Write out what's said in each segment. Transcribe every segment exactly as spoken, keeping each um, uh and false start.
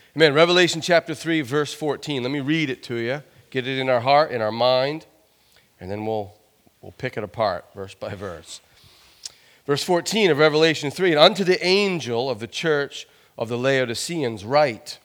Amen. Revelation chapter three, verse fourteen. Let me read it to you. Get it in our heart, in our mind, and then we'll we'll pick it apart verse by verse. Verse fourteen of Revelation three, and unto the angel of the church of the Laodiceans write,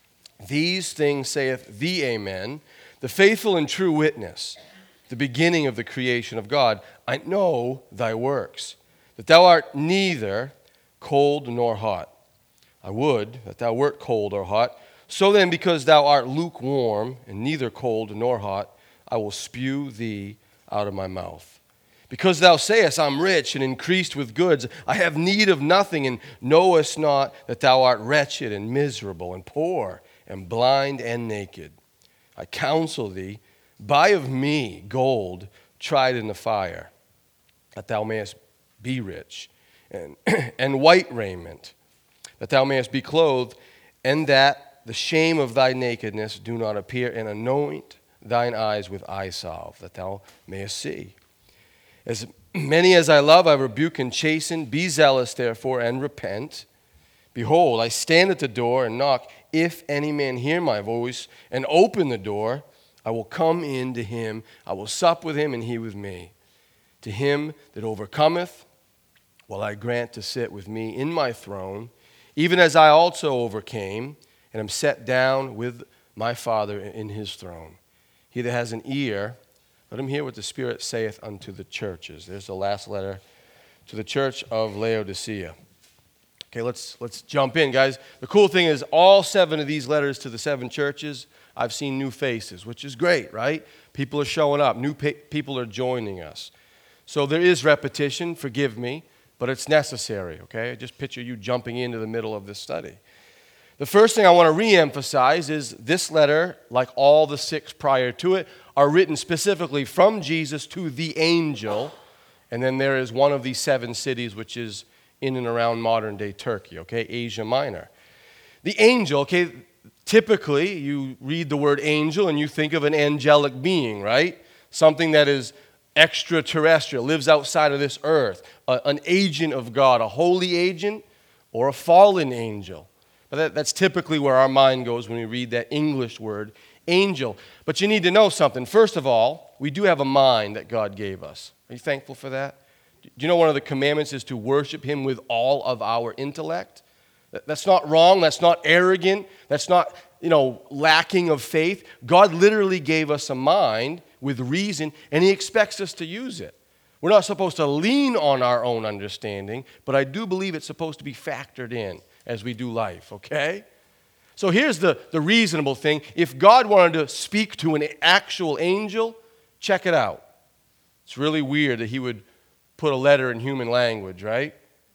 these things saith the Amen, the faithful and true witness, the beginning of the creation of God. I know thy works, that thou art neither cold nor hot. I would that thou wert cold or hot. So then, because thou art lukewarm, and neither cold nor hot, I will spew thee out of my mouth. Because thou sayest, I'm rich and increased with goods, I have need of nothing, and knowest not that thou art wretched and miserable and poor and blind and naked. I counsel thee, buy of me gold tried in the fire, that thou mayest be rich, and, and white raiment, that thou mayest be clothed, and that the shame of thy nakedness do not appear, and anoint thine eyes with eye salve, that thou mayest see. As many as I love, I rebuke and chasten. Be zealous, therefore, and repent. Behold, I stand at the door and knock. If any man hear my voice and open the door, I will come in to him. I will sup with him, and he with me. To him that overcometh, will I grant to sit with me in my throne, even as I also overcame, and am set down with my Father in his throne. He that has an ear, let him hear what the Spirit saith unto the churches. There's the last letter to the church of Laodicea. Okay, let's let's jump in, guys. The cool thing is all seven of these letters to the seven churches, I've seen new faces, which is great, right? People are showing up. New pe- people are joining us. So there is repetition, forgive me, but it's necessary, okay? Just picture you jumping into the middle of this study. The first thing I want to reemphasize is this letter, like all the six prior to it, are written specifically from Jesus to the angel, and then there is one of these seven cities, which is in and around modern-day Turkey, okay, Asia Minor. The angel, okay, typically you read the word angel and you think of an angelic being, right? Something that is extraterrestrial, lives outside of this earth, a, an agent of God, a holy agent or a fallen angel. But that, that's typically where our mind goes when we read that English word, angel. But you need to know something. First of all, we do have a mind that God gave us. Are you thankful for that? Do you know one of the commandments is to worship him with all of our intellect? That's not wrong. That's not arrogant. That's not, you know, lacking of faith. God literally gave us a mind with reason, and he expects us to use it. We're not supposed to lean on our own understanding, but I do believe it's supposed to be factored in as we do life, okay? So here's the, the reasonable thing. If God wanted to speak to an actual angel, check it out. It's really weird that he would put a letter in human language, right?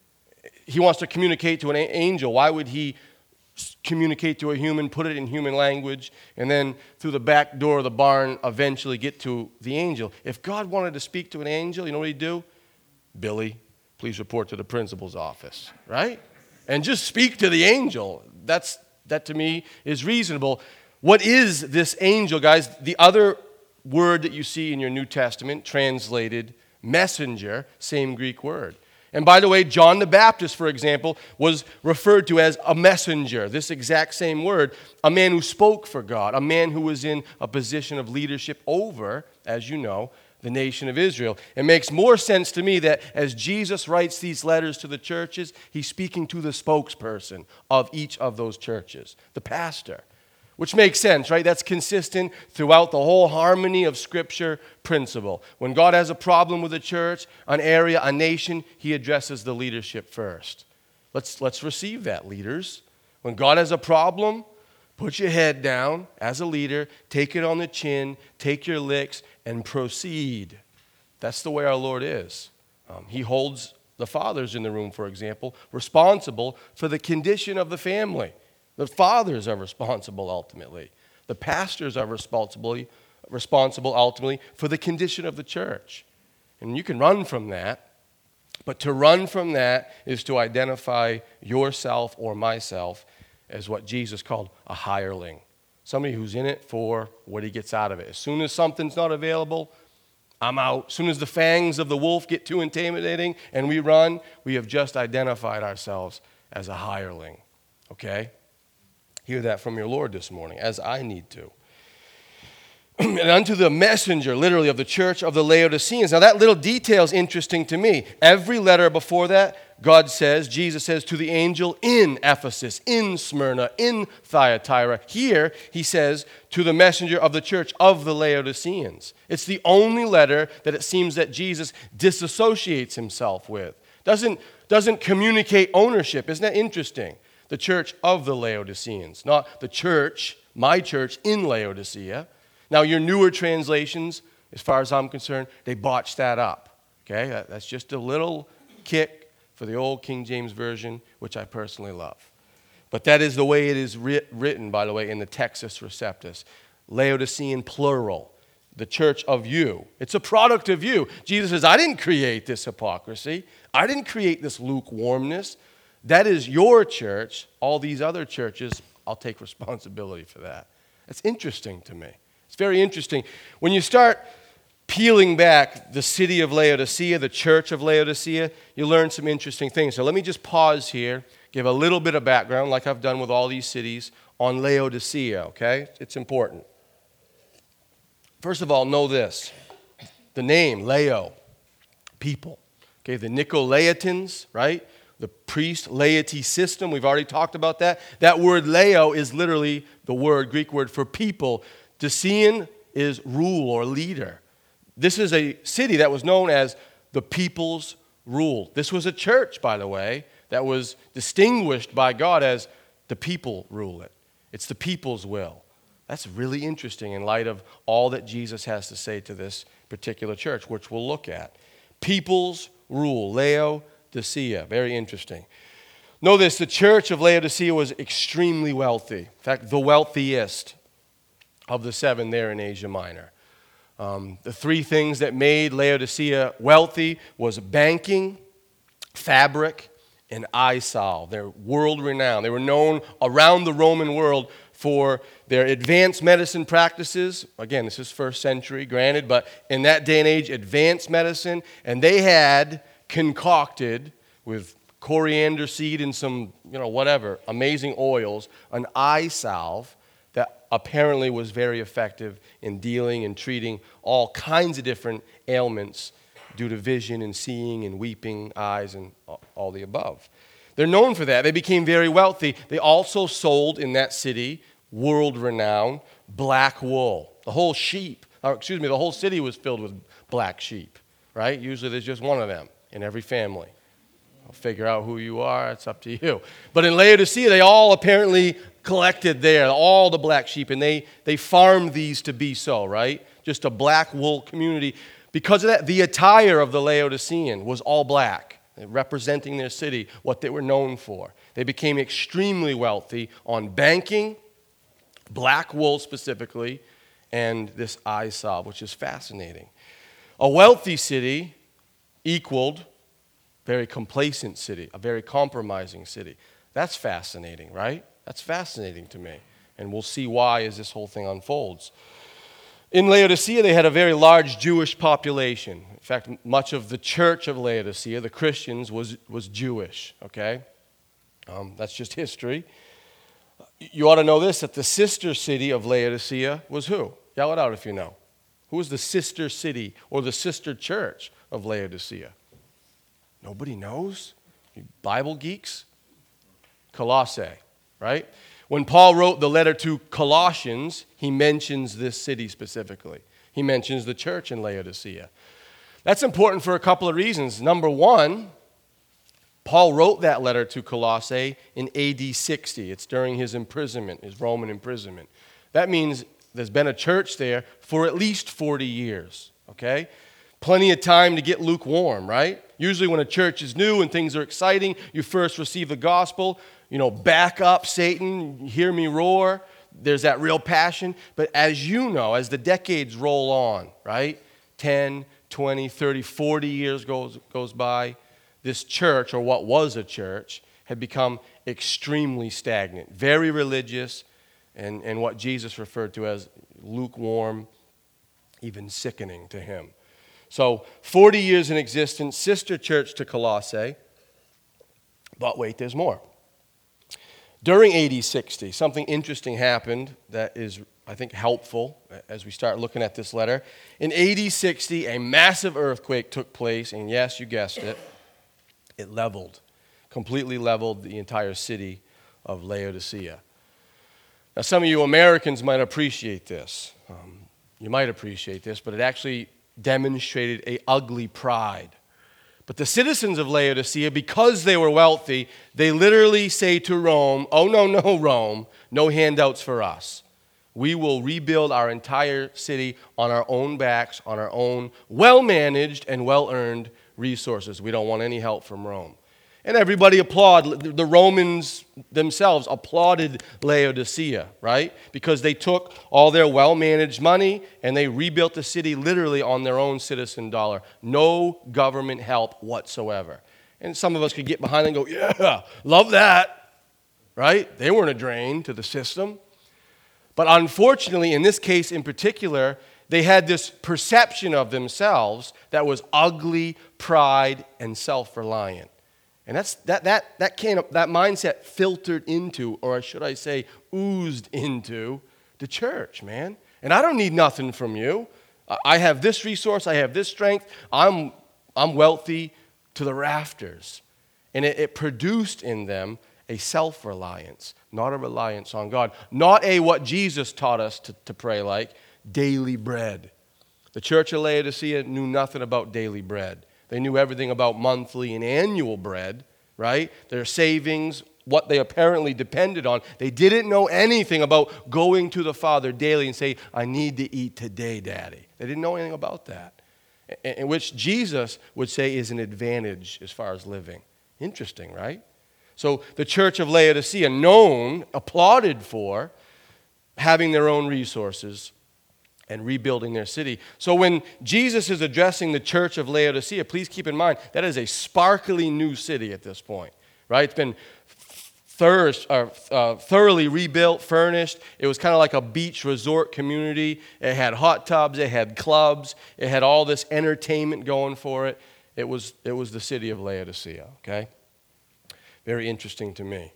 He wants to communicate to an angel. Why would he communicate to a human, put it in human language, and then through the back door of the barn eventually get to the angel? If God wanted to speak to an angel, you know what he'd do? Billy, please report to the principal's office, right? And just speak to the angel. That's that to me is reasonable. What is this angel, guys? The other word that you see in your New Testament, translated messenger, same Greek word. And by the way, John the Baptist, for example, was referred to as a messenger, this exact same word, a man who spoke for God, a man who was in a position of leadership over, as you know, the nation of Israel. It makes more sense to me that as Jesus writes these letters to the churches, he's speaking to the spokesperson of each of those churches, the pastor. Which makes sense, right? That's consistent throughout the whole harmony of Scripture principle. When God has a problem with a church, an area, a nation, he addresses the leadership first. Let's, let's receive that, leaders. When God has a problem, put your head down as a leader, take it on the chin, take your licks, and proceed. That's the way our Lord is. Um, he holds the fathers in the room, for example, responsible for the condition of the family. The fathers are responsible ultimately. The pastors are responsible, responsible ultimately for the condition of the church. And you can run from that, but to run from that is to identify yourself or myself as what Jesus called a hireling. Somebody who's in it for what he gets out of it. As soon as something's not available, I'm out. As soon as the fangs of the wolf get too intimidating and we run, we have just identified ourselves as a hireling. Okay? Hear that from your Lord this morning, as I need to. And unto the messenger, literally, of the church of the Laodiceans. Now, that little detail is interesting to me. Every letter before that, God says, Jesus says, to the angel in Ephesus, in Smyrna, in Thyatira. Here, he says, to the messenger of the church of the Laodiceans. It's the only letter that it seems that Jesus disassociates himself with. Doesn't, doesn't communicate ownership. Isn't that interesting? The church of the Laodiceans, not the church, my church in Laodicea. Now, your newer translations, as far as I'm concerned, they botched that up. Okay, that, that's just a little kick for the old King James Version, which I personally love. But that is the way it is writ- written, by the way, in the Textus Receptus. Laodicean plural, the church of you. It's a product of you. Jesus says, I didn't create this hypocrisy. I didn't create this lukewarmness. That is your church. All these other churches, I'll take responsibility for that. That's interesting to me. It's very interesting. When you start peeling back the city of Laodicea, the church of Laodicea, you learn some interesting things. So let me just pause here, give a little bit of background, like I've done with all these cities, on Laodicea, okay? It's important. First of all, know this. The name, Lao, people. Okay, the Nicolaitans, right? The priest laity system, we've already talked about that. That word Lao is literally the word, Greek word for people. Decian is rule or leader. This is a city that was known as the people's rule. This was a church, by the way, that was distinguished by God as the people rule it. It's the people's will. That's really interesting in light of all that Jesus has to say to this particular church, which we'll look at. People's rule, Laodicea, very interesting. Know this, the church of Laodicea was extremely wealthy. In fact, the wealthiest of the seven there in Asia Minor. Um, the three things that made Laodicea wealthy was banking, fabric, and eye salve. They're world-renowned. They were known around the Roman world for their advanced medicine practices. Again, this is first century, granted, but in that day and age, advanced medicine. And they had concocted with coriander seed and some, you know, whatever, amazing oils, an eye salve that apparently was very effective in dealing and treating all kinds of different ailments due to vision and seeing and weeping eyes and all the above. They're known for that. They became very wealthy. They also sold in that city, world-renowned, black wool. The whole sheep, or excuse me, the whole city was filled with black sheep, right? Usually there's just one of them in every family. I'll figure out who you are. It's up to you. But in Laodicea, they all apparently collected there, all the black sheep, and they, they farmed these to be so, right? Just a black wool community. Because of that, the attire of the Laodicean was all black, representing their city, what they were known for. They became extremely wealthy on banking, black wool specifically, and this eye salve, which is fascinating. A wealthy city equaled very complacent city, a very compromising city. That's fascinating, right? That's fascinating to me. And we'll see why as this whole thing unfolds. In Laodicea, they had a very large Jewish population. In fact, much of the church of Laodicea, the Christians, was, was Jewish, okay? Um, that's just history. You ought to know this, that the sister city of Laodicea was who? Yell it out if you know. Who was the sister city or the sister church of Laodicea? Nobody knows? You Bible geeks? Colossae, right? When Paul wrote the letter to Colossians, he mentions this city specifically. He mentions the church in Laodicea. That's important for a couple of reasons. Number one, Paul wrote that letter to Colossae in A D sixty. It's during his imprisonment, his Roman imprisonment. That means there's been a church there for at least forty years, okay? Plenty of time to get lukewarm, right? Usually when a church is new and things are exciting, you first receive the gospel, you know, back up, Satan, hear me roar. There's that real passion. But as you know, as the decades roll on, right, ten, twenty, thirty, forty years goes, goes by, this church, or what was a church, had become extremely stagnant, very religious, and, and what Jesus referred to as lukewarm, even sickening to him. So forty years in existence, sister church to Colossae. But wait, there's more. During A D sixty, something interesting happened that is, I think, helpful as we start looking at this letter. In A D sixty, a massive earthquake took place, and yes, you guessed it, it leveled, completely leveled the entire city of Laodicea. Now, some of you Americans might appreciate this. Um, you might appreciate this, but it actually demonstrated a ugly pride. But the citizens of Laodicea, because they were wealthy, they literally say to Rome, oh, no, no, Rome, no handouts for us. We will rebuild our entire city on our own backs, on our own well-managed and well-earned resources. We don't want any help from Rome. And everybody applauded. The Romans themselves applauded Laodicea, right? Because they took all their well-managed money and they rebuilt the city literally on their own citizen dollar. No government help whatsoever. And some of us could get behind and go, yeah, love that, right? They weren't a drain to the system. But unfortunately, in this case in particular, they had this perception of themselves that was ugly, pride, and self-reliant. And that's that that that kind of that mindset filtered into, or should I say, oozed into the church, man. And I don't need nothing from you. I have this resource, I have this strength. I'm I'm wealthy to the rafters. And it, it produced in them a self-reliance, not a reliance on God, not a what Jesus taught us to, to pray like, daily bread. The church of Laodicea knew nothing about daily bread. They knew everything about monthly and annual bread, right? Their savings, what they apparently depended on. They didn't know anything about going to the Father daily and say, I need to eat today, Daddy. They didn't know anything about that, in which Jesus would say is an advantage as far as living. Interesting, right? So the church of Laodicea, known, applauded for having their own resources and rebuilding their city. So when Jesus is addressing the church of Laodicea, please keep in mind, that is a sparkly new city at this point, right? It's been thirst, uh, uh, thoroughly rebuilt, furnished. It was kind of like a beach resort community. It had hot tubs, it had clubs, it had all this entertainment going for it. It was, it was the city of Laodicea, okay? Very interesting to me.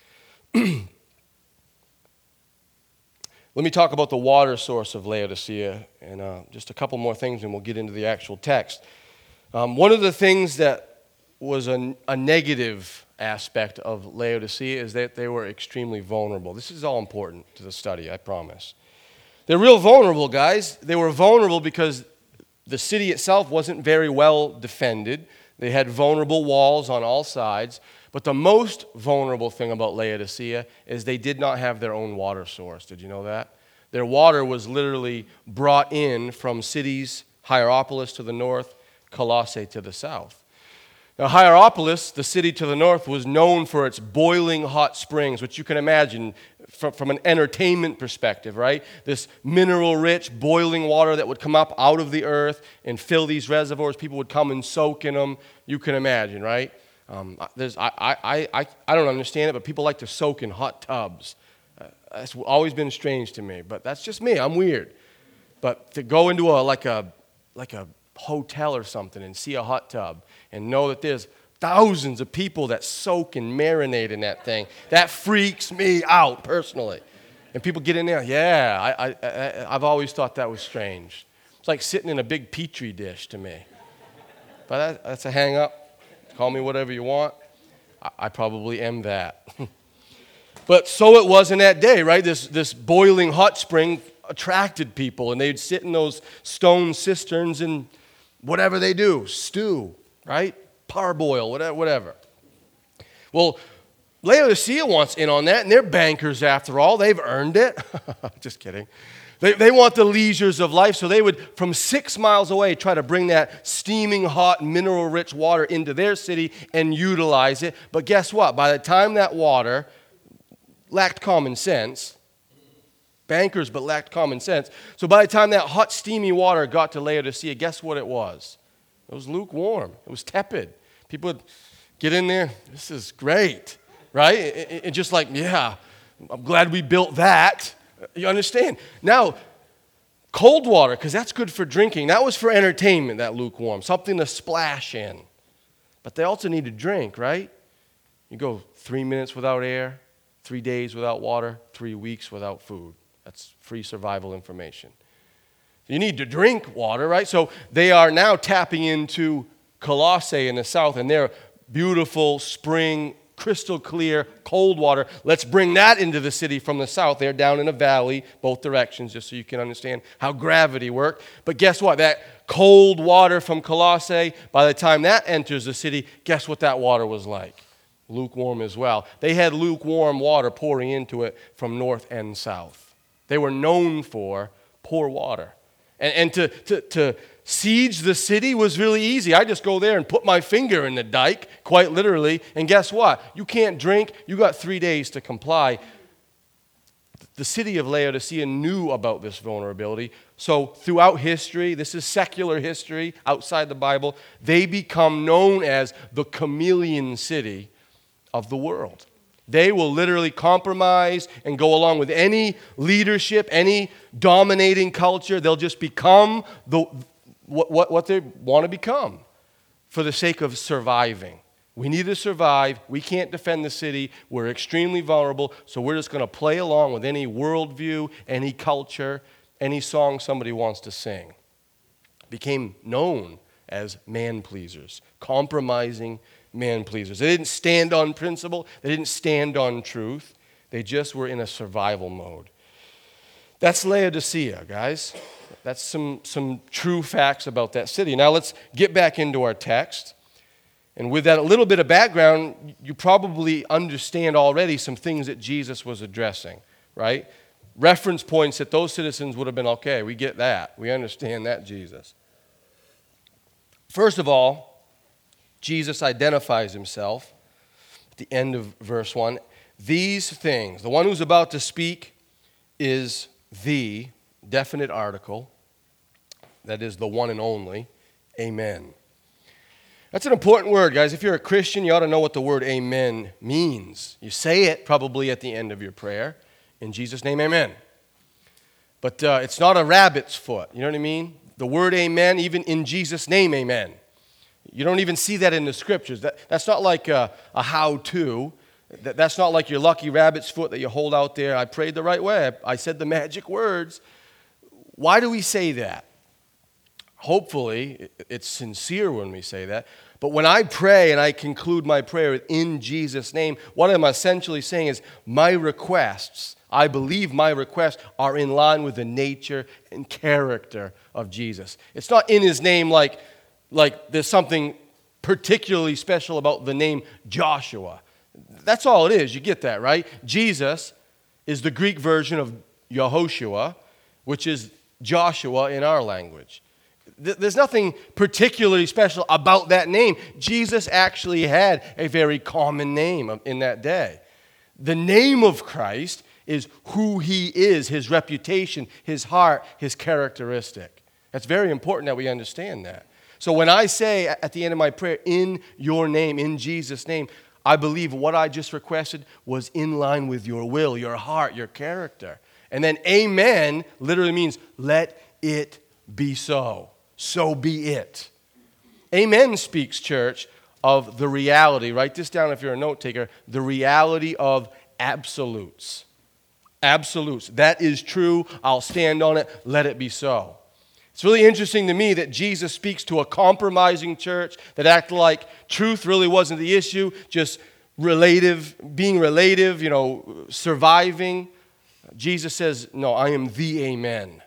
Let me talk about the water source of Laodicea and uh, just a couple more things, and we'll get into the actual text. Um, one of the things that was a, a negative aspect of Laodicea is that they were extremely vulnerable. This is all important to the study, I promise. They're real vulnerable, guys. They were vulnerable because the city itself wasn't very well defended. They had vulnerable walls on all sides. But the most vulnerable thing about Laodicea is they did not have their own water source. Did you know that? Their water was literally brought in from cities, Hierapolis to the north, Colossae to the south. Now, Hierapolis, the city to the north, was known for its boiling hot springs, which you can imagine from, from an entertainment perspective, right? This mineral-rich, boiling water that would come up out of the earth and fill these reservoirs. People would come and soak in them. You can imagine, right? Um, there's, I, I, I, I don't understand it, but people like to soak in hot tubs. Uh, that's always been strange to me, but that's just me. I'm weird. But to go into a like a like a hotel or something and see a hot tub and know that there's thousands of people that soak and marinate in that thing, that freaks me out personally. And people get in there, yeah, I, I, I, I've always thought that was strange. It's like sitting in a big Petri dish to me. But that, that's a hang up. Call me whatever you want. I, I probably am that. But so it was in that day, right? This, this boiling hot spring attracted people, and they'd sit in those stone cisterns and whatever they do, stew, right? Parboil, whatever, whatever. Well, Laodicea wants in on that, and they're bankers after all. They've earned it. Just kidding. They, they want the leisures of life, so they would, from six miles away, try to bring that steaming hot, mineral-rich water into their city and utilize it. But guess what? By the time that water lacked common sense, bankers but lacked common sense, so by the time that hot, steamy water got to Laodicea, guess what it was? It was lukewarm. It was tepid. People would get in there, this is great, right? And it, just like, yeah, I'm glad we built that. You understand? Now, cold water, because that's good for drinking. That was for entertainment, that lukewarm, something to splash in. But they also need to drink, right? You go three minutes without air, Three days without water, three weeks without food. That's free survival information. You need to drink water, right? So they are now tapping into Colossae in the south, and their beautiful spring, crystal clear, cold water. Let's bring that into the city from the south. They're down in a valley, both directions, just so you can understand how gravity worked. But guess what? That cold water from Colossae, by the time that enters the city, guess what that water was like? Lukewarm as well. They had lukewarm water pouring into it from north and south. They were known for poor water. And, and to, to, to siege the city was really easy. I just go there and put my finger in the dike, quite literally, and guess what? You can't drink. You got three days to comply. The city of Laodicea knew about this vulnerability. So throughout history, this is secular history outside the Bible, they become known as the chameleon city of the world. They will literally compromise and go along with any leadership, any dominating culture. They'll just become the what, what, what they want to become for the sake of surviving. We need to survive. We can't defend the city. We're extremely vulnerable, so we're just going to play along with any worldview, any culture, any song somebody wants to sing. Became known as man-pleasers, compromising man-pleasers. They didn't stand on principle. They didn't stand on truth. They just were in a survival mode. That's Laodicea, guys. That's some, some true facts about that city. Now let's get back into our text. And with that a little bit of background, you probably understand already some things that Jesus was addressing, right? Reference points that those citizens would have been, okay, we get that. We understand that, Jesus. First of all, Jesus identifies himself at the end of verse one. These things, the one who's about to speak is the definite article, that is the one and only, amen. That's an important word, guys. If you're a Christian, you ought to know what the word amen means. You say it probably at the end of your prayer. In Jesus' name, amen. But uh, it's not a rabbit's foot. You know what I mean? The word amen, even in Jesus' name, amen. You don't even see that in the scriptures. That, that's not like a, a how-to. That, that's not like your lucky rabbit's foot that you hold out there. I prayed the right way. I, I said the magic words. Why do we say that? Hopefully, it's sincere when we say that. But when I pray and I conclude my prayer in Jesus' name, what I'm essentially saying is my requests, I believe my requests are in line with the nature and character of Jesus. It's not in his name like, like there's something particularly special about the name Joshua. That's all it is. You get that, right? Jesus is the Greek version of Yehoshua, which is Joshua in our language. There's nothing particularly special about that name. Jesus actually had a very common name in that day. The name of Christ is who he is, his reputation, his heart, his characteristic. That's very important that we understand that. So when I say at the end of my prayer, in your name, in Jesus' name, I believe what I just requested was in line with your will, your heart, your character. And then amen literally means let it be so. So be it. Amen speaks, church, of the reality. Write this down if you're a note taker. The reality of absolutes. Absolutes. That is true. I'll stand on it. Let it be so. It's really interesting to me that Jesus speaks to a compromising church that acted like truth really wasn't the issue, just relative, being relative, you know, surviving. Jesus says, no, I am the amen.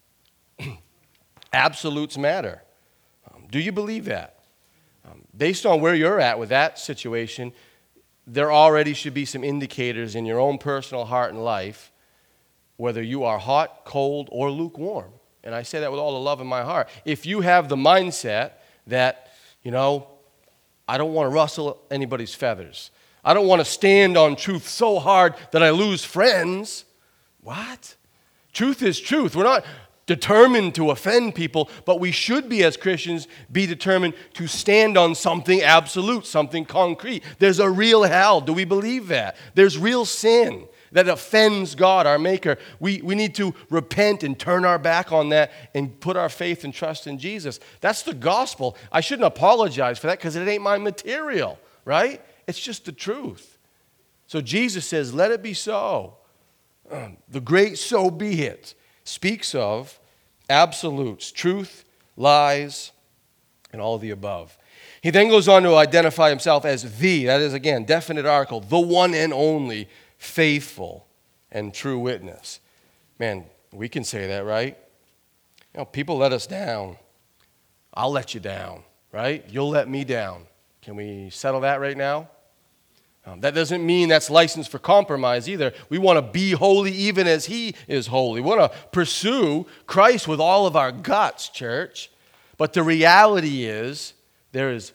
Absolutes matter. Um, do you believe that? Um, based on where you're at with that situation, there already should be some indicators in your own personal heart and life whether you are hot, cold, or lukewarm. And I say that with all the love in my heart. If you have the mindset that, you know, I don't want to rustle anybody's feathers. I don't want to stand on truth so hard that I lose friends. What? Truth is truth. We're not determined to offend people, but we should be, as Christians, be determined to stand on something absolute, something concrete. There's a real hell. Do we believe that? There's real sin that offends God, our Maker. We, we need to repent and turn our back on that and put our faith and trust in Jesus. That's the gospel. I shouldn't apologize for that because it ain't my material, right? It's just the truth. So Jesus says, let it be so. The great so be it speaks of absolutes, truth, lies, and all of the above. He then goes on to identify himself as the, that is again, definite article, the one and only faithful and true witness. Man, we can say that, right? You know, people let us down. I'll let you down, right? You'll let me down. Can we settle that right now? Um, that doesn't mean that's license for compromise either. We want to be holy even as he is holy. We want to pursue Christ with all of our guts, church. But the reality is there is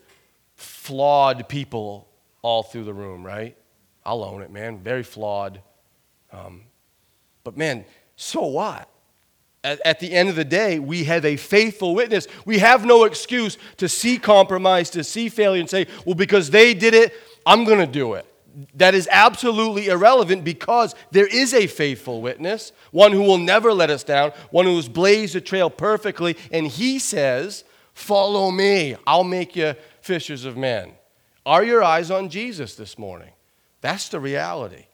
flawed people all through the room, right? I'll own it, man. Very flawed. Um, but man, so what? At, at the end of the day, we have a faithful witness. We have no excuse to see compromise, to see failure and say, well, because they did it, I'm going to do it. That is absolutely irrelevant because there is a faithful witness, one who will never let us down, one who has blazed the trail perfectly, and he says, follow me. I'll make you fishers of men. Are your eyes on Jesus this morning? That's the reality.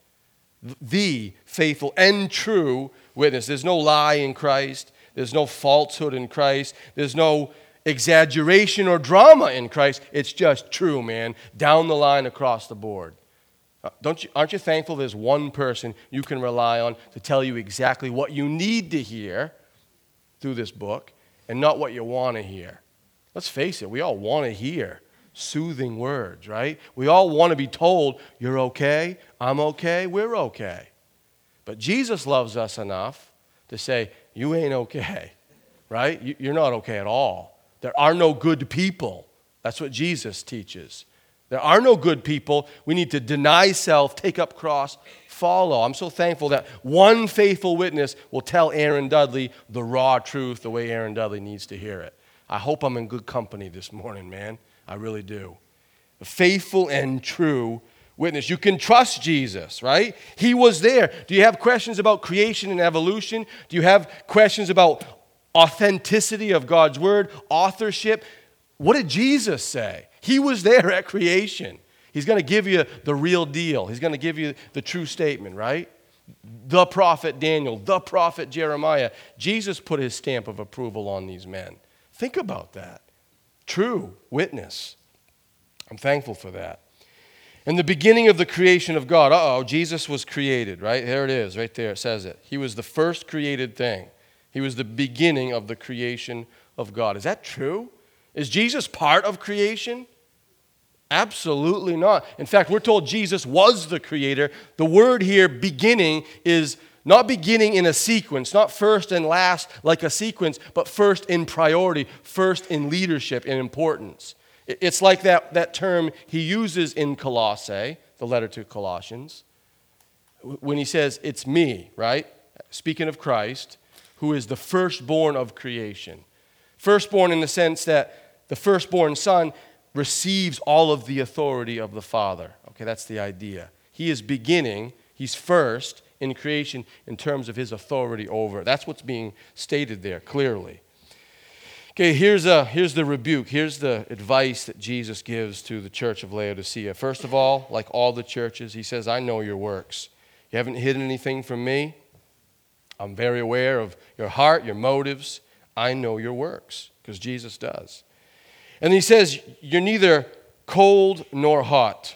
The faithful and true witness. There's no lie in Christ. There's no falsehood in Christ. There's no exaggeration or drama in Christ. It's just true, man, down the line across the board. Don't you, aren't you thankful there's one person you can rely on to tell you exactly what you need to hear through this book and not what you want to hear? Let's face it, we all want to hear soothing words, right? We all want to be told, you're okay, I'm okay, we're okay. But Jesus loves us enough to say, you ain't okay, right? You're not okay at all. There are no good people. That's what Jesus teaches. There are no good people. We need to deny self, take up cross, follow. I'm so thankful that one faithful witness will tell Aaron Dudley the raw truth the way Aaron Dudley needs to hear it. I hope I'm in good company this morning, man. I really do. A faithful and true witness. You can trust Jesus, right? He was there. Do you have questions about creation and evolution? Do you have questions about authenticity of God's word, authorship? What did Jesus say? He was there at creation. He's going to give you the real deal. He's going to give you the true statement, right? The prophet Daniel, the prophet Jeremiah. Jesus put his stamp of approval on these men. Think about that. True witness. I'm thankful for that. In the beginning of the creation of God, uh-oh, Jesus was created, right? There it is, right there, it says it. He was the first created thing. He was the beginning of the creation of God. Is that true? Is Jesus part of creation? Absolutely not. In fact, we're told Jesus was the creator. The word here, beginning, is not beginning in a sequence, not first and last like a sequence, but first in priority, first in leadership, in importance. It's like that, that term he uses in Colossae, the letter to Colossians, when he says, it's me, right? Speaking of Christ, who is the firstborn of creation. Firstborn in the sense that the firstborn son receives all of the authority of the Father. Okay, that's the idea. He is beginning, he's first in creation in terms of his authority over. That's what's being stated there clearly. Okay, here's, a, here's the rebuke. Here's the advice that Jesus gives to the church of Laodicea. First of all, like all the churches, he says, I know your works. You haven't hidden anything from me. I'm very aware of your heart, your motives. I know your works, because Jesus does. And he says, you're neither cold nor hot.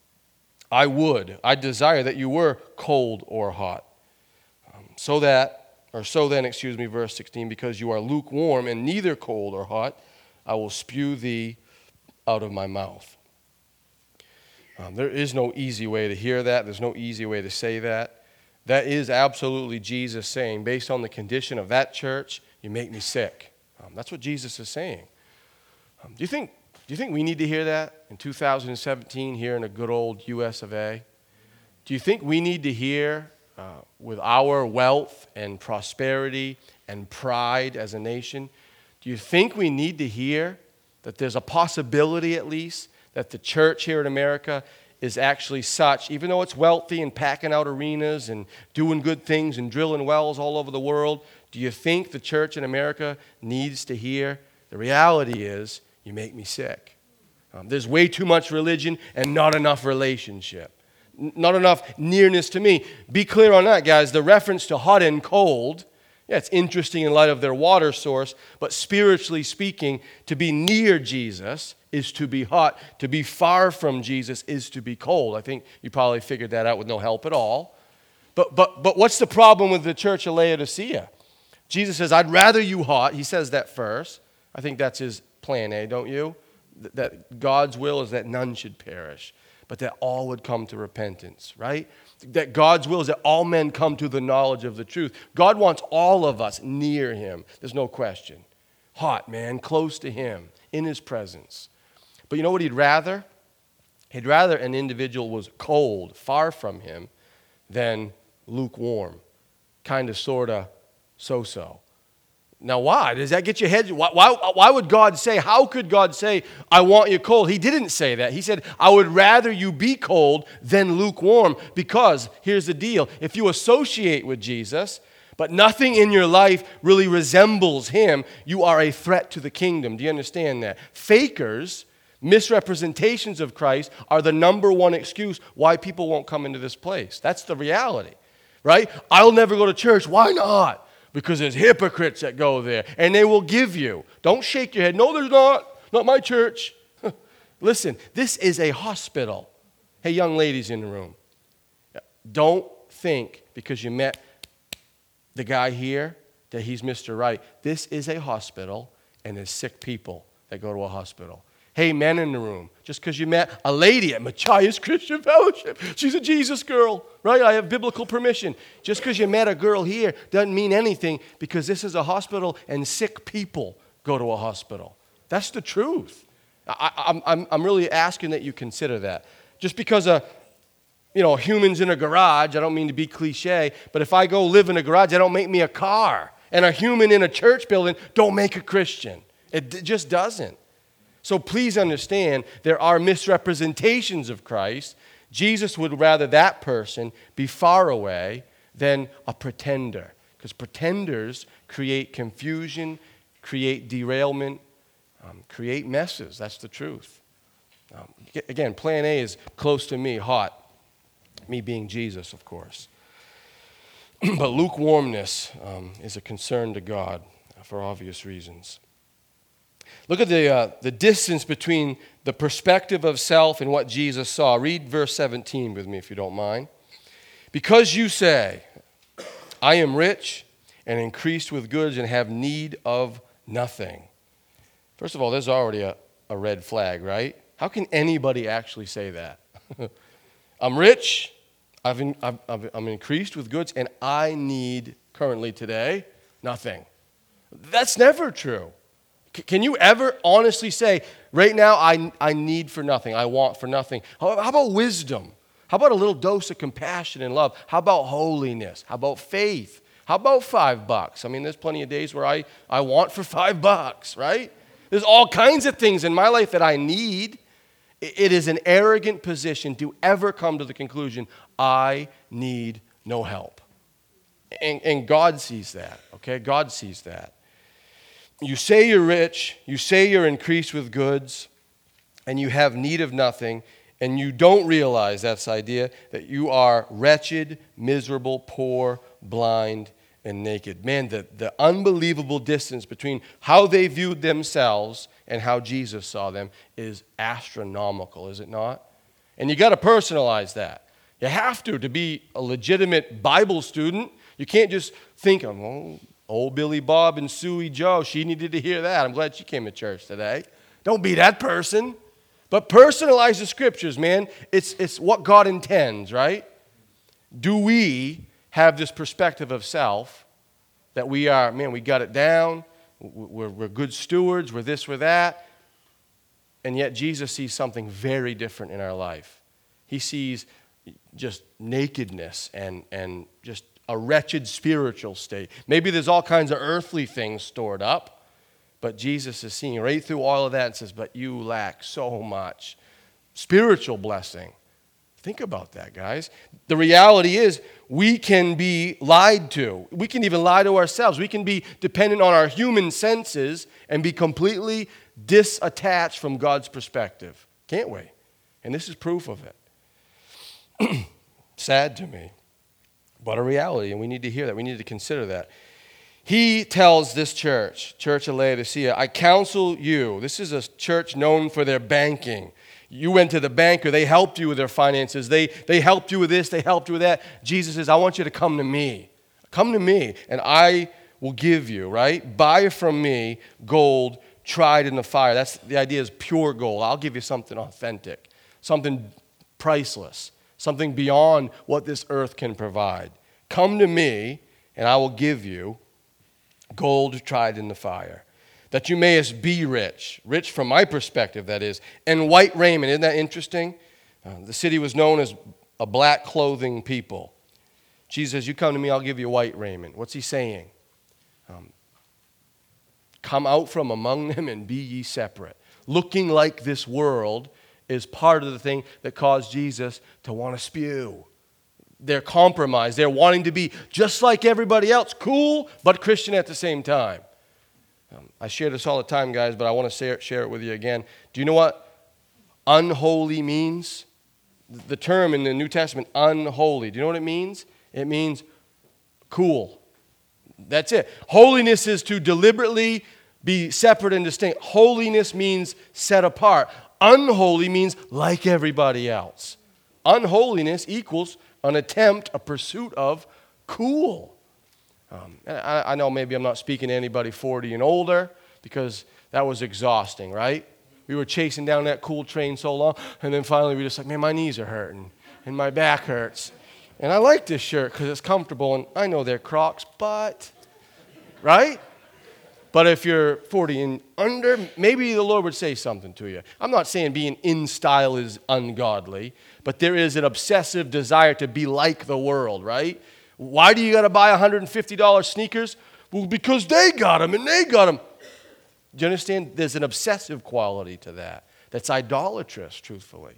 I would, I desire that you were cold or hot. Um, so that, or so then, excuse me, verse sixteen, because you are lukewarm and neither cold or hot, I will spew thee out of my mouth. Um, there is no easy way to hear that. There's no easy way to say that. That is absolutely Jesus saying, based on the condition of that church, you make me sick. Um, that's what Jesus is saying. Um, do you think do you think we need to hear that in two thousand seventeen here in a good old U S of A? Do you think we need to hear uh, with our wealth and prosperity and pride as a nation, do you think we need to hear that there's a possibility at least that the church here in America is actually such, even though it's wealthy and packing out arenas and doing good things and drilling wells all over the world, do you think the church in America needs to hear? The reality is, you make me sick. Um, there's way too much religion and not enough relationship. Not enough nearness to me. Be clear on that, guys. The reference to hot and cold, yeah, it's interesting in light of their water source, but spiritually speaking, to be near Jesus is to be hot. To be far from Jesus is to be cold. I think you probably figured that out with no help at all. But, but, but what's the problem with the church of Laodicea? Jesus says, I'd rather you hot. He says that first. I think that's his plan A, don't you? That God's will is that none should perish, but that all would come to repentance, right? That God's will is that all men come to the knowledge of the truth. God wants all of us near him. There's no question. Hot, man, close to him, in his presence. But you know what he'd rather? He'd rather an individual was cold, far from him, than lukewarm, kind of, sort of, so-so. Now, why? Does that get your head? Why, why, why would God say, how could God say, I want you cold? He didn't say that. He said, I would rather you be cold than lukewarm, because here's the deal. If you associate with Jesus, but nothing in your life really resembles him, you are a threat to the kingdom. Do you understand that? Fakers, misrepresentations of Christ, are the number one excuse why people won't come into this place. That's the reality, right? I'll never go to church. Why not? Because there's hypocrites that go there, and they will give you. Don't shake your head. No, there's not. Not my church. Listen, this is a hospital. Hey, young ladies in the room, don't think because you met the guy here that he's Mister Right. This is a hospital, and there's sick people that go to a hospital. Hey, men in the room, just because you met a lady at Machias Christian Fellowship, she's a Jesus girl, right? I have biblical permission. Just because you met a girl here doesn't mean anything, because this is a hospital and sick people go to a hospital. That's the truth. I, I'm, I'm, I'm really asking that you consider that. Just because a, you know, humans in a garage, I don't mean to be cliche, but if I go live in a garage, that don't make me a car. And a human in a church building don't make a Christian. It, it just doesn't. So please understand, there are misrepresentations of Christ. Jesus would rather that person be far away than a pretender, because pretenders create confusion, create derailment, um, create messes. That's the truth. Um, again, plan A is close to me, hot, me being Jesus, of course. But lukewarmness um, is a concern to God for obvious reasons. Look at the, uh, the distance between the perspective of self and what Jesus saw. Read verse seventeen with me if you don't mind. Because you say, I am rich and increased with goods and have need of nothing. First of all, there's already a, a red flag, right? How can anybody actually say that? I'm rich, I've, in, I've, I'm increased with goods, and I need currently today nothing. That's never true. Can you ever honestly say, right now, I, I need for nothing, I want for nothing? How, how about wisdom? How about a little dose of compassion and love? How about holiness? How about faith? How about five bucks? I mean, there's plenty of days where I, I want for five bucks, right? There's all kinds of things in my life that I need. It is an arrogant position to ever come to the conclusion, I need no help. And, and God sees that, okay? God sees that. You say you're rich, you say you're increased with goods, and you have need of nothing, and you don't realize that's the idea, that you are wretched, miserable, poor, blind, and naked. Man, the, the unbelievable distance between how they viewed themselves and how Jesus saw them is astronomical, is it not? And you got to personalize that. You have to, to be a legitimate Bible student. You can't just think, oh, old Billy Bob and Suey Joe, she needed to hear that. I'm glad she came to church today. Don't be that person. But personalize the scriptures, man. It's, it's what God intends, right? Do we have this perspective of self that we are, man, we got it down, we're, we're good stewards, we're this, we're that, and yet Jesus sees something very different in our life. He sees just nakedness and, and just a wretched spiritual state. Maybe there's all kinds of earthly things stored up, but Jesus is seeing right through all of that and says, but you lack so much spiritual blessing. Think about that, guys. The reality is we can be lied to. We can even lie to ourselves. We can be dependent on our human senses and be completely disattached from God's perspective. Can't we? And this is proof of it. Sad to me, but a reality, and we need to hear that. We need to consider that. He tells this church, Church of Laodicea, I counsel you. This is a church known for their banking. You went to the banker. They helped you with their finances. They, they helped you with this. They helped you with that. Jesus says, I want you to come to me. Come to me, and I will give you, right? Buy from me gold tried in the fire. That's the idea is pure gold. I'll give you something authentic, something priceless, something beyond what this earth can provide. Come to me, and I will give you gold tried in the fire, that you mayest be rich. Rich from my perspective, that is. And white raiment. Isn't that interesting? Uh, the city was known as a black clothing people. Jesus says, you come to me, I'll give you white raiment. What's he saying? Um, come out from among them and be ye separate. Looking like this world is part of the thing that caused Jesus to want to spew. They're compromised. They're wanting to be just like everybody else, cool, but Christian at the same time. Um, I share this all the time, guys, but I want to share it, share it with you again. Do you know what unholy means? The term in the New Testament, unholy. Do you know what it means? It means cool. That's it. Holiness is to deliberately be separate and distinct. Holiness means set apart. Unholy means like everybody else. Unholiness equals an attempt, a pursuit of cool. Um, I, I know maybe I'm not speaking to anybody forty and older because that was exhausting, right? We were chasing down that cool train so long, and then finally we were just like, man, my knees are hurting, and my back hurts. And I like this shirt because it's comfortable, and I know they're Crocs, but, right? But if you're forty and under, maybe the Lord would say something to you. I'm not saying being in style is ungodly, but there is an obsessive desire to be like the world, right? Why do you got to buy one hundred fifty dollars sneakers? Well, because they got them and they got them. Do you understand? There's an obsessive quality to that that's idolatrous, truthfully.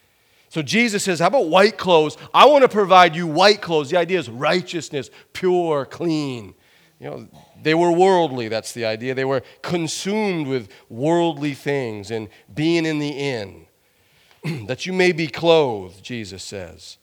So Jesus says, how about white clothes? I want to provide you white clothes. The idea is righteousness, pure, clean. You know, they were worldly, that's the idea. They were consumed with worldly things and being in the inn. That you may be clothed, Jesus says.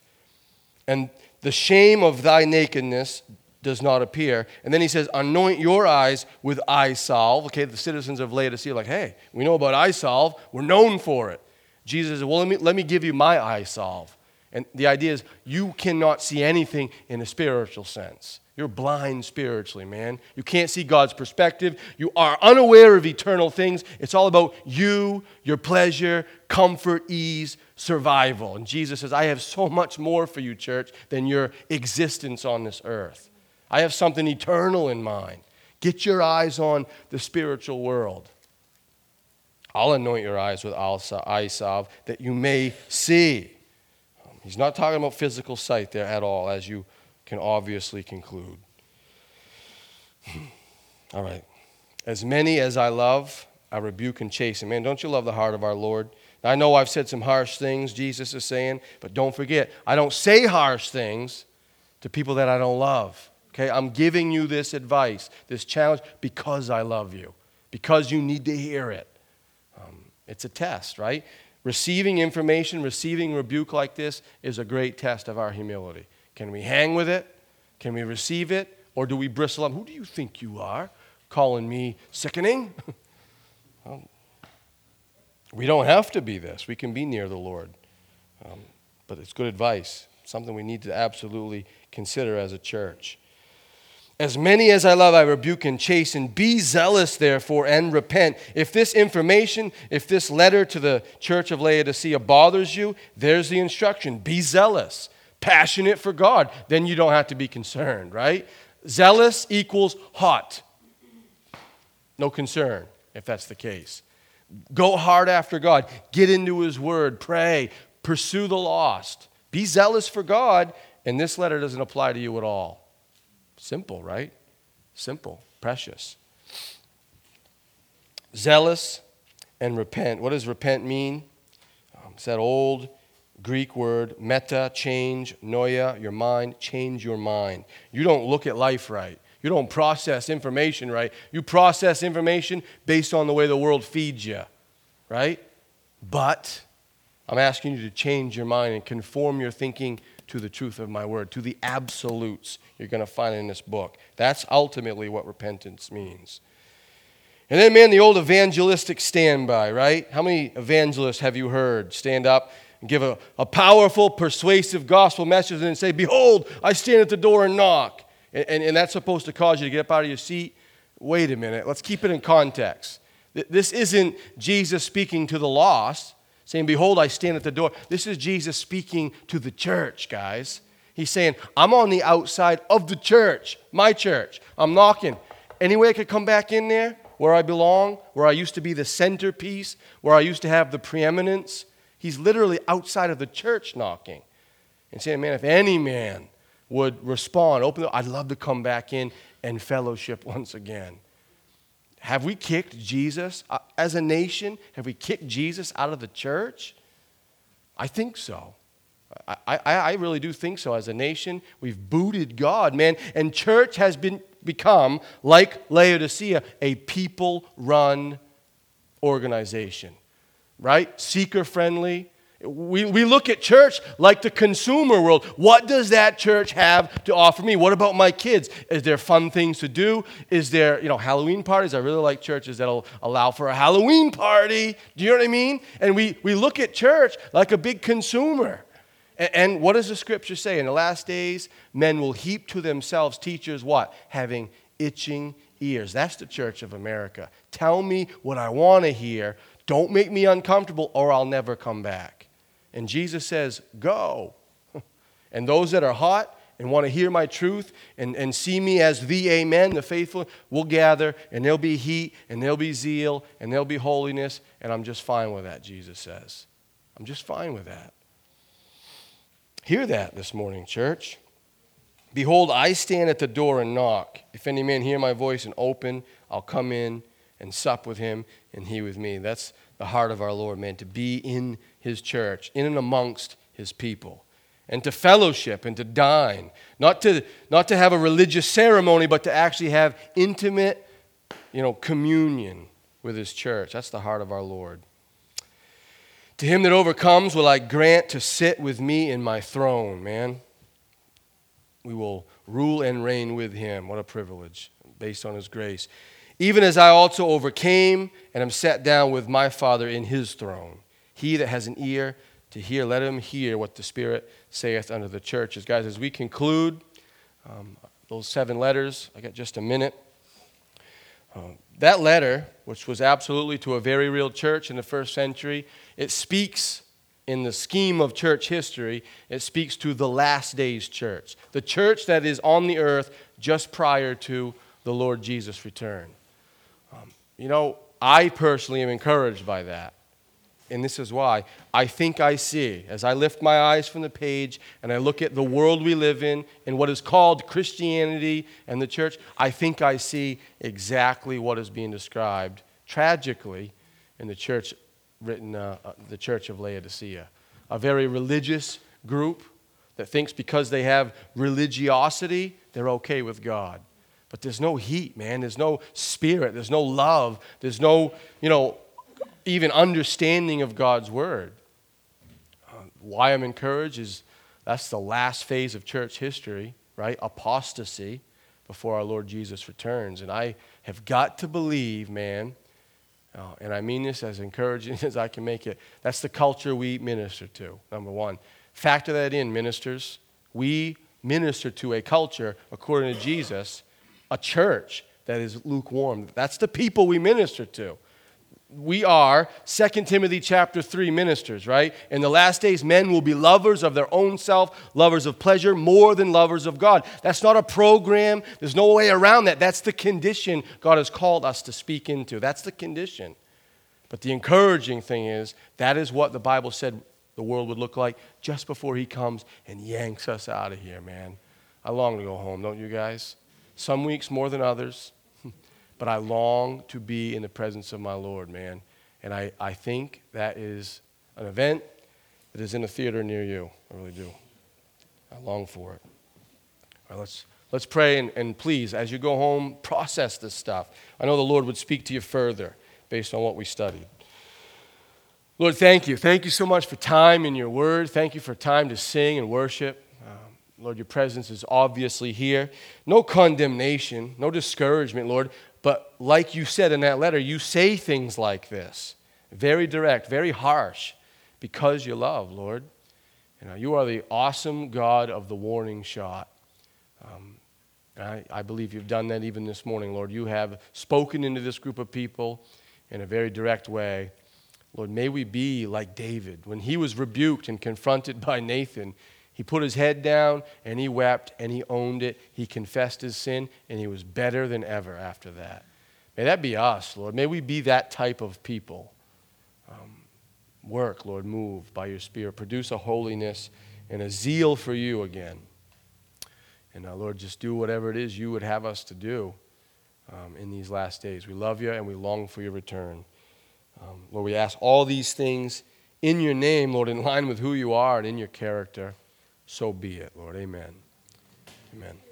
And the shame of thy nakedness does not appear. And then he says, anoint your eyes with eye salve. Okay, the citizens of Laodicea are like, hey, we know about eye salve. We're known for it. Jesus says, well, let me, let me give you my eye salve. And the idea is you cannot see anything in a spiritual sense. You're blind spiritually, man. You can't see God's perspective. You are unaware of eternal things. It's all about you, your pleasure, comfort, ease, survival. And Jesus says, I have so much more for you, church, than your existence on this earth. I have something eternal in mind. Get your eyes on the spiritual world. I'll anoint your eyes with eye salve that you may see. He's not talking about physical sight there at all, as you can obviously conclude. All right. As many as I love, I rebuke and chasten. Man, don't you love the heart of our Lord? Now, I know I've said some harsh things, Jesus is saying, but don't forget, I don't say harsh things to people that I don't love. Okay, I'm giving you this advice, this challenge, because I love you, because you need to hear it. Um, it's a test, right? Receiving information, receiving rebuke like this is a great test of our humility. Can we hang with it? Can we receive it? Or do we bristle up? Who do you think you are, calling me sickening? Well, we don't have to be this. We can be near the Lord. Um, but it's good advice, something we need to absolutely consider as a church. As many as I love, I rebuke and chasten. Be zealous, therefore, and repent. If this information, if this letter to the church of Laodicea bothers you, there's the instruction. Be zealous, passionate for God. Then you don't have to be concerned, right? Zealous equals hot. No concern, if that's the case. Go hard after God. Get into His Word. Pray. Pursue the lost. Be zealous for God, and this letter doesn't apply to you at all. Simple, right? Simple, precious. Zealous and repent. What does repent mean? Um, it's that old Greek word, meta, change, noia, your mind, change your mind. You don't look at life right. You don't process information right. You process information based on the way the world feeds you, right? But I'm asking you to change your mind and conform your thinking to the truth of my word, to the absolutes you're going to find in this book. That's ultimately what repentance means. And then, man, the old evangelistic standby, right? How many evangelists have you heard stand up and give a, a powerful, persuasive gospel message and then say, behold, I stand at the door and knock. And, and, and that's supposed to cause you to get up out of your seat? Wait a minute. Let's keep it in context. This isn't Jesus speaking to the lost, saying, behold, I stand at the door. This is Jesus speaking to the church, guys. He's saying, I'm on the outside of the church, my church. I'm knocking. Any way I could come back in there where I belong, where I used to be the centerpiece, where I used to have the preeminence? He's literally outside of the church knocking and saying, man, if any man would respond, open the, I'd love to come back in and fellowship once again. Have we kicked Jesus uh, as a nation? Have we kicked Jesus out of the church? I think so. I, I, I really do think so. As a nation, we've booted God, man. And church has been become, like Laodicea, a people-run organization, right? Seeker-friendly. We, we look at church like the consumer world. What does that church have to offer me? What about my kids? Is there fun things to do? Is there, you know, Halloween parties? I really like churches that'll allow for a Halloween party. Do you know what I mean? And we, we look at church like a big consumer. And, and what does the scripture say? In the last days, men will heap to themselves teachers, what? Having itching ears. That's the church of America. Tell me what I want to hear. Don't make me uncomfortable or I'll never come back. And Jesus says, go. And those that are hot and want to hear my truth and, and see me as the amen, the faithful, will gather, and there'll be heat, and there'll be zeal, and there'll be holiness, and I'm just fine with that, Jesus says. I'm just fine with that. Hear that this morning, church. Behold, I stand at the door and knock. If any man hear my voice and open, I'll come in and sup with him and he with me. That's the heart of our Lord, man, to be in his church, in and amongst his people, and to fellowship and to dine, not to, not to have a religious ceremony, but to actually have intimate, you know, communion with his church. That's the heart of our Lord. To him that overcomes will I grant to sit with me in my throne, man. We will rule and reign with him. What a privilege, based on his grace. Even as I also overcame and am set down with my Father in his throne. He that has an ear to hear, let him hear what the Spirit saith unto the churches. Guys, as we conclude um, those seven letters, I got just a minute. Uh, that letter, which was absolutely to a very real church in the first century, it speaks in the scheme of church history, it speaks to the last days church. The church that is on the earth just prior to the Lord Jesus' return. Um, you know, I personally am encouraged by that. And this is why. I think I see, as I lift my eyes from the page and I look at the world we live in and what is called Christianity and the church, I think I see exactly what is being described tragically in the church written, uh, uh, the church of Laodicea. A very religious group that thinks because they have religiosity, they're okay with God. But there's no heat, man. There's no spirit. There's no love. There's no, you know, even understanding of God's word. Uh, why I'm encouraged is that's the last phase of church history, right? Apostasy before our Lord Jesus returns. And I have got to believe, man, uh, and I mean this as encouraging as I can make it, that's the culture we minister to, number one. Factor that in, ministers. We minister to a culture, according to Jesus, a church that is lukewarm. That's the people we minister to. We are Second Timothy chapter three ministers, right? In the last days, men will be lovers of their own self, lovers of pleasure, more than lovers of God. That's not a program. There's no way around that. That's the condition God has called us to speak into. That's the condition. But the encouraging thing is, that is what the Bible said the world would look like just before he comes and yanks us out of here, man. I long to go home, don't you guys? Some weeks more than others, but I long to be in the presence of my Lord, man. And I, I think that is an event that is in a theater near you. I really do. I long for it. All right, let's, let's pray, and, and please, as you go home, process this stuff. I know the Lord would speak to you further based on what we studied. Lord, thank you. Thank you so much for time in your word. Thank you for time to sing and worship. Um, Lord, your presence is obviously here. No condemnation, no discouragement, Lord. But like you said in that letter, you say things like this. Very direct, very harsh, because you love, Lord. You know, you are the awesome God of the warning shot. Um, I, I believe you've done that even this morning, Lord. You have spoken into this group of people in a very direct way. Lord, may we be like David. When he was rebuked and confronted by Nathan, he put his head down and he wept and he owned it. He confessed his sin and he was better than ever after that. May that be us, Lord. May we be that type of people. Um, work, Lord, move by your Spirit. Produce a holiness and a zeal for you again. And uh, Lord, just do whatever it is you would have us to do um, in these last days. We love you and we long for your return. Um, Lord, we ask all these things in your name, Lord, in line with who you are and in your character. So be it, Lord. Amen. Amen.